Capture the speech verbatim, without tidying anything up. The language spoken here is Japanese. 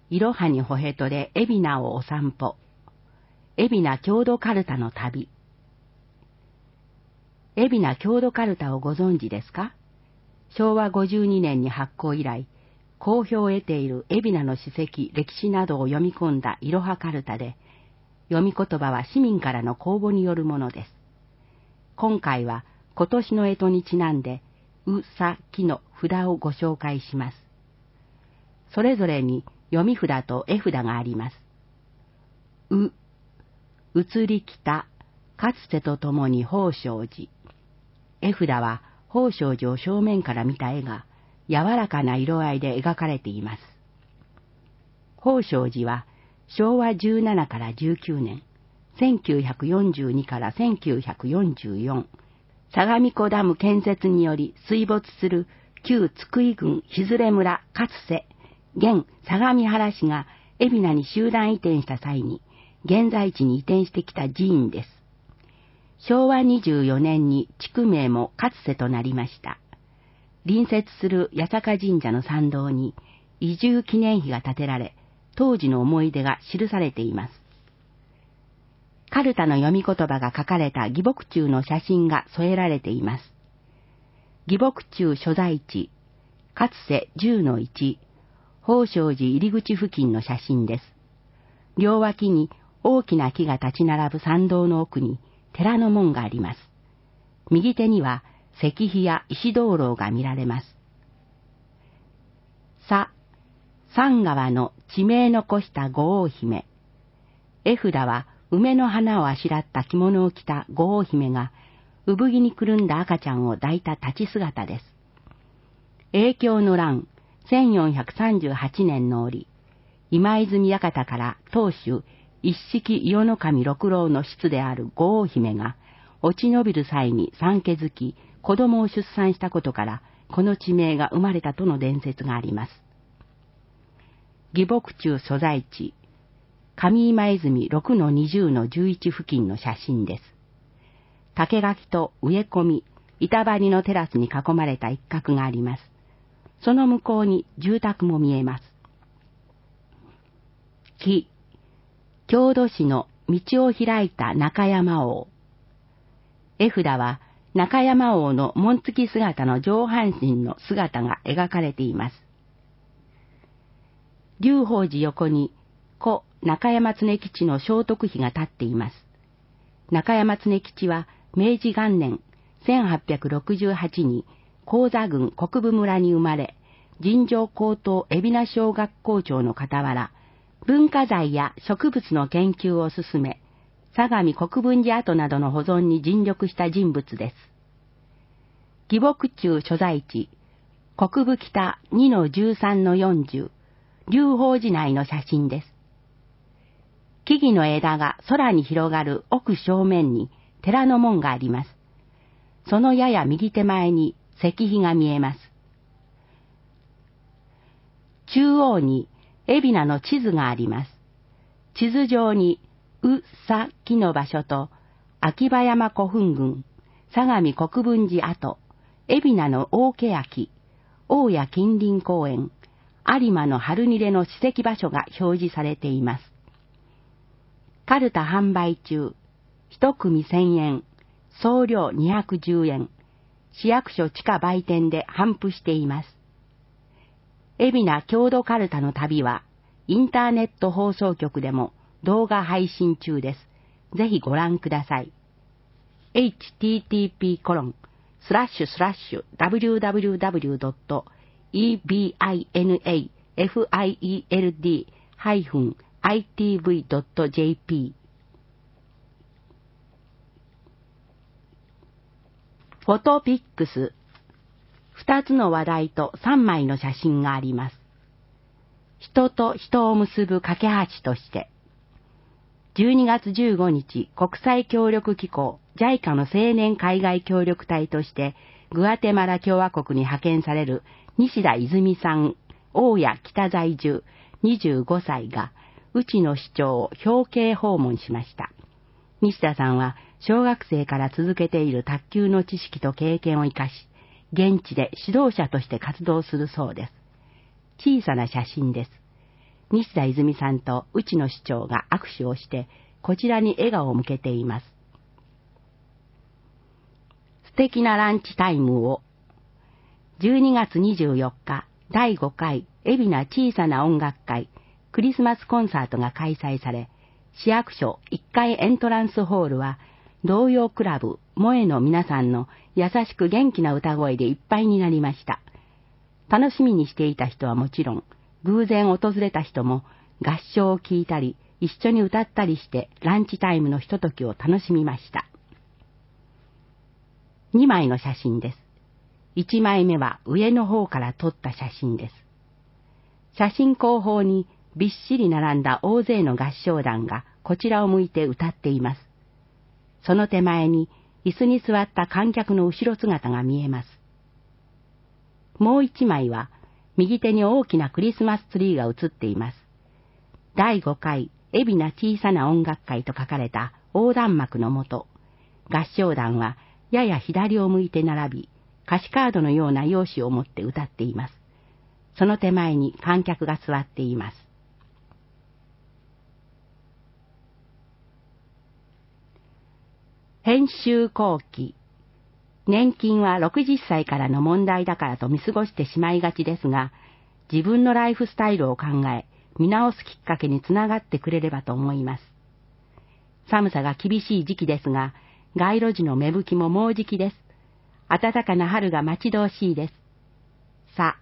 いろはにほへとで海老名をお散歩。海老名郷土かるたの旅。海老名郷土かるたをご存知ですか？しょうわごじゅうにねんに発行以来、好評を得ている海老名の史跡、歴史などを読み込んだいろはかるたで、読み言葉は市民からの公募によるものです。今回は今年の干支にちなんで、う、さ、きの札をご紹介します。それぞれに読み札と絵札があります。う、移り来た、かつてとともに宝生寺。絵札は宝生寺を正面から見た絵が柔らかな色合いで描かれています。宝生寺はしょうわじゅうななからじゅうきゅうねん、せんきゅうひゃくよんじゅうにからせんきゅうひゃくよんじゅうよん、相模湖ダム建設により水没する旧津久井郡日連村勝瀬、現相模原市が海老名に集団移転した際に、現在地に移転してきた寺院です。しょうわにじゅうよねんに地区名も勝瀬となりました。隣接する八坂神社の参道に移住記念碑が建てられ、当時の思い出が記されています。かるたの読み言葉が書かれた義木柱の写真が添えられています。義木柱所在地、勝瀬 じゅうのいち、宝生寺入り口付近の写真です。両脇に大きな木が立ち並ぶ参道の奥に寺の門があります。右手には石碑や石灯籠が見られます。さ、三川の地名残した五王姫。絵札は梅の花をあしらった着物を着た五王姫が、産着にくるんだ赤ちゃんを抱いた立ち姿です。永享の乱、せんよんひゃくさんじゅうはちねんの折、今泉館から当主一色伊予守六郎の室である五王姫が、落ち延びる際に産気づき、子供を出産したことから、この地名が生まれたとの伝説があります。義木柱所在地、上今泉ろくのにじゅうのじゅういち付近の写真です。竹垣と植え込み、板張りのテラスに囲まれた一角があります。その向こうに住宅も見えます。木、郷土史の道を開いた中山王。絵札は中山王の紋付き姿の上半身の姿が描かれています。龍宝寺横に故中山常吉の聖徳碑が立っています。中山常吉は明治元年せんはっぴゃくろくじゅうはちに高座郡国分村に生まれ、尋常高等海老名小学校長の傍ら、文化財や植物の研究を進め、相模国分寺跡などの保存に尽力した人物です。義木柱所在地、国分北 にのじゅうさんのよんじゅう、龍宝寺内の写真です。木々の枝が空に広がる奥正面に寺の門があります。そのやや右手前に石碑が見えます。中央に海老名の地図があります。地図上にう、さ、きの場所と秋葉山古墳群、相模国分寺跡、海老名の大欅、大谷近隣公園、有馬の春にれの史跡場所が表示されています。かるた販売中、一組せんえん、送料にひゃくじゅうえん、市役所地下売店で販布しています。海老名郷土かるたの旅は、インターネット放送局でも動画配信中です。ぜひご覧ください。エイチティーティーピーコロンスラッシュスラッシュダブリューダブリューダブリュードットイービーアイエヌエーエフアイイーエルディーハイフンアイティーブイドットジェーピー フォトピックス、二つの話題と三枚の写真があります。人と人を結ぶ架け橋として、じゅうにがつじゅうごにち国際協力機構 ジャイカ の青年海外協力隊としてグアテマラ共和国に派遣される西田泉さん、大谷北在住にじゅうごさいが内野市長を表敬訪問しました。西田さんは小学生から続けている卓球の知識と経験を生かし、現地で指導者として活動するそうです。小さな写真です。 西田泉さんと内野市長が握手をしてこちらに笑顔を向けています。素敵なランチタイムを。じゅうにがつにじゅうよっか、だいごかい海老名小さな音楽会クリスマスコンサートが開催され、市役所いっかいエントランスホールは童謡クラブ萌えの皆さんの優しく元気な歌声でいっぱいになりました。楽しみにしていた人はもちろん、偶然訪れた人も合唱を聴いたり一緒に歌ったりしてランチタイムのひとときを楽しみました。にまいの写真です。いちまいめは上の方から撮った写真です。写真後方にびっしり並んだ大勢の合唱団がこちらを向いて歌っています。その手前に椅子に座った観客の後ろ姿が見えます。もう一枚は右手に大きなクリスマスツリーが写っています。だいごかい海老名小さな音楽会と書かれた横断幕のもと、合唱団はやや左を向いて並び、歌詞カードのような用紙を持って歌っています。その手前に観客が座っています。編集後期。年金はろくじゅっさいからの問題だからと見過ごしてしまいがちですが、自分のライフスタイルを考え、見直すきっかけにつながってくれればと思います。寒さが厳しい時期ですが、街路樹の芽吹きももうじきです。暖かな春が待ち遠しいです。さあ、